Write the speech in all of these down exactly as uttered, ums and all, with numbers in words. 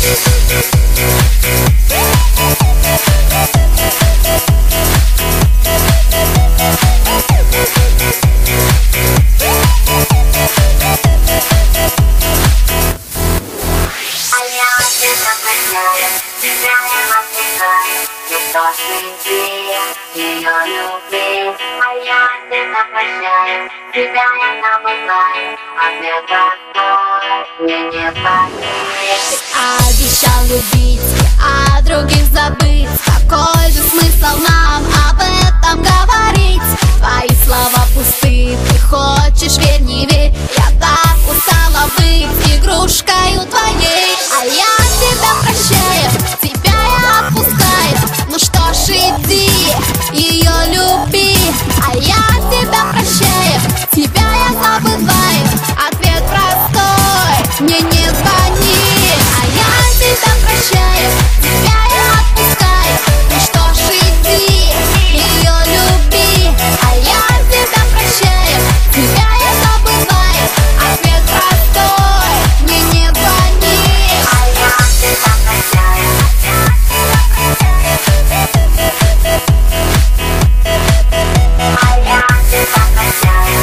Что среди ее любви, а я тебя прощаю, тебя я забываю, ответ простой, мне не звонить. Обещал любить, а других забыть. Какой же смысл нам об этом говорить? Твои слова пусты, ты хочешь верь, не верь. Я так устала быть игрушкою твоей. А я тебя прощаю, тебя я отпускаю. Ну что ж, иди, ее люби. А я тебя прощаю, тебя я забываю. Ответ простой, мне не звони. А я тебя прощаю, тебя я отпускаю. Ну что ж, иди, ее люби. А я тебя прощаю, тебя я забываю. Ответ простой, мне не звони. А я тебя прощаю, а я тебя прощаю.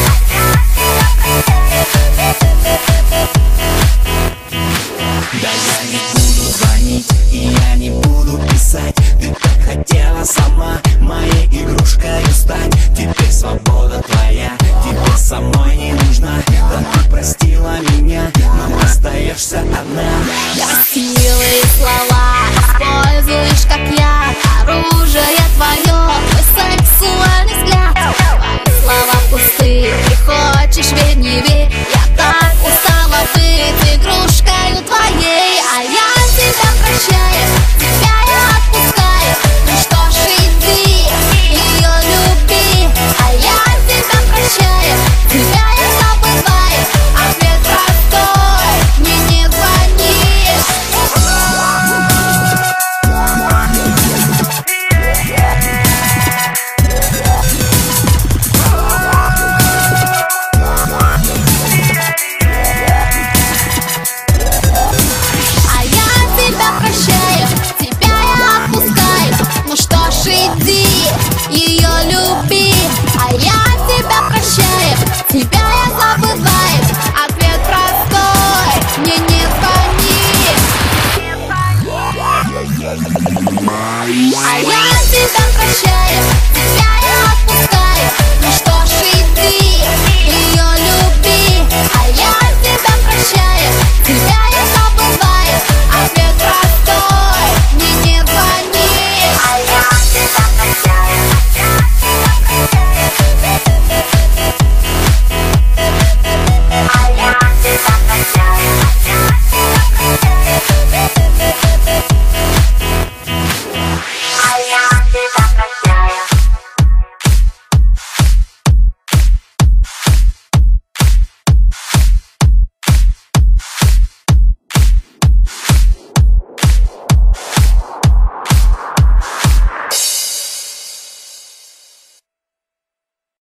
Да я не буду звонить, и я не буду писать. Ты так хотела сама моей игрушкой стать. Теперь свобода твоя, тебе самой не нужна. Да ты простила меня, но остаешься одна.